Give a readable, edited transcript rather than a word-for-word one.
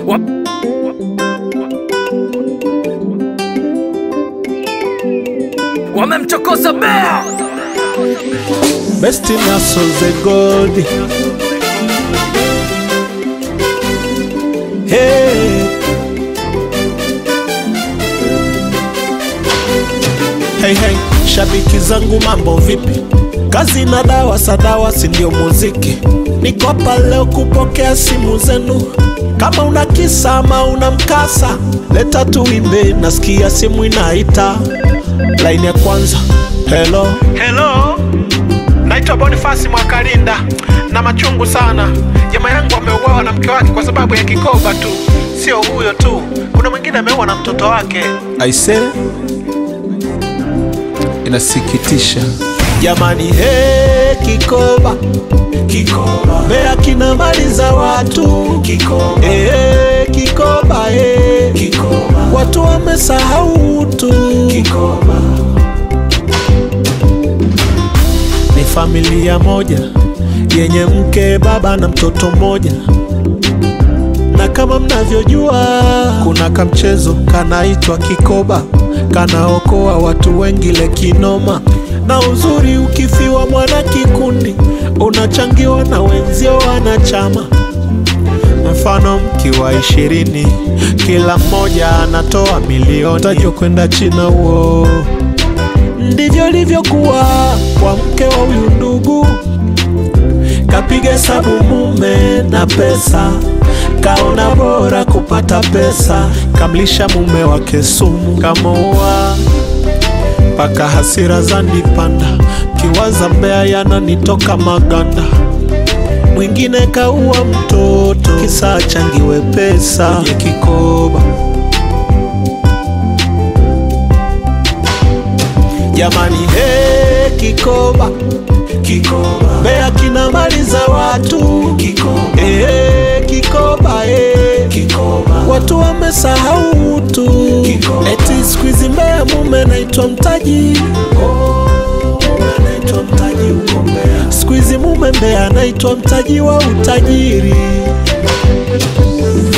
Wamemchokoza Bea. Best in hustle the gold. Hey. Hey hey, shabiki zangu mambo vipi? Kazi na dawa, sadawa si ndio muziki. Niko hapa leo kupokea simu zenu. Kama una kisa ama una mkasa, leta tuimbe, nasikia simu inaita. Line ya kwanza. Hello. Hello. Naitwa Boniface Mwakalinda. Na machungu sana. Jamaa yangu ameuawa na mke wake kwa sababu ya kikoba tu. Sio huyo tu, kuna mwingine ameuawa na mtoto wake. I say, inasikitisha. Jamani, kikoba. Kikoba. Bea kina mali za watu. Kikoba. Kikoba. Kikoba. Watu wamesahau tu. Kikoba. Ni familia moja yenye mke, baba na mtoto mmoja. Na kama mnavyojua, kuna kamchezo kanaitwa kikoba, kanaokoa watu wengi lekinoma. Na uzuri ukifiwa mwana kikundi, unachangiwa na wenzio wanachama. Mfano mkiwa 20, kila mmoja anatoa milioni. Tajo kwenda China uo. Ndivyo livyokuwa kwa mke wa huyu ndugu. Kapiga hesabu mume na pesa, kaona bora kupata pesa. Kamlisha mume wake sumu, kamoa paka hasira zanipanda. Kiwaza Bea yananitoka maganda. Mwingine kaua mtoto, kisa achangiwe pesa kwenye kikoba. Jamani, kikoba. Kikoba. Bea kina mali za watu. Kikoba. Kikoba. Kikoba. Watu wamesahau tu. Kikoba. Eti squeeze Bea mume naitwa mtaji. Mume naitwa mtaji uko Bea. Squeeze mume Bea naitwa mtaji wa utajiri.